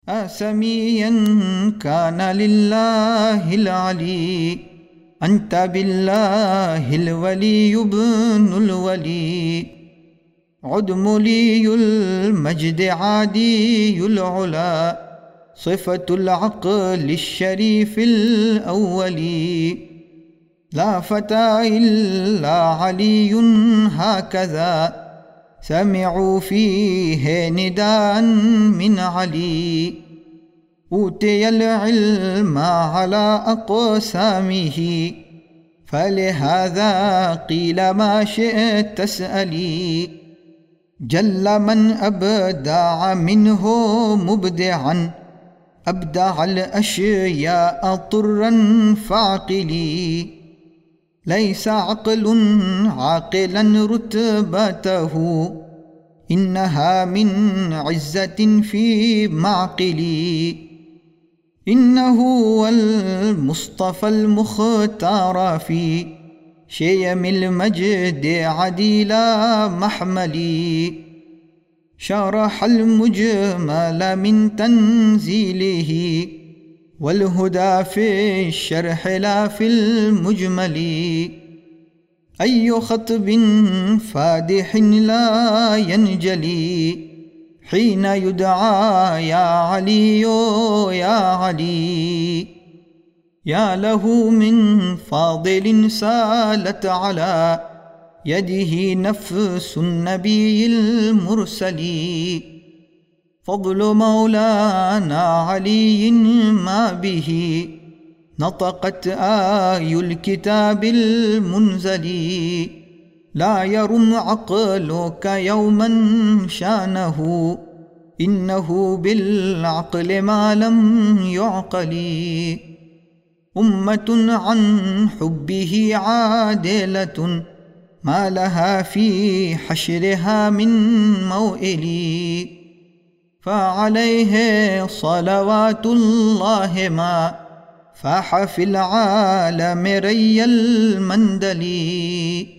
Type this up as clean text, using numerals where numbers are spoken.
असमियन कान लिल्लाहिल अली अंत बिल्लाहिल वलीयुब्नुल वली उद्मुलियुल मजद आदियुल उला सिफ़तुल अक़लिश शरीफ़िल अव्वली ला फ़ता इल्ला अलीयुन हाकज़ा समिअू फ़ीहि निदाअन मिन अली ऊतियल इल्म अला अक़सामिही फ़लिहाज़ा क़ील मा शिअत तस्अली जल्ल मन अबदअ मिन्हु मुब्दिअन अब्दअल अश्याअ तुर्रन फ़अक़िली लैसा अक़लुन आक़िलन रुतबतहु इन्नहा मिन इज़्ज़तिन फ़ी माक़िली इन्नहु अल मुस्तफ़ल मुख़्तार फ़ी शेयमिल मजद अदीला महमली शरहल मुजमल मिन तंज़ीलिही वल हुदा फ़ी शरह ला फ़िल मुजमली अय्यु ख़त्बिन फ़ादिहिन ला यनजली हीन युदआ या अलियो या अली या लहू मिन फ़ादिलिन सालत अला यदिही नफ़्सुन नबील मुरसली फ़ज़्लु मौलाना अलीय्यिन मा बिही नतक़त आयुल किताबिल मुनज़ली ला यरुम अक़लुका यौमन शानहु इन्नहु बिल अक़ल मा लम युअक़ली उम्मतुन अन हुब्बिही आदिलतुन मा लहा फ़ी हश्रिहा मिन मौइली फ़अलैहि सलवातुल्लाहि मा फ़ाह फ़िल आलम रय्यल मंदली।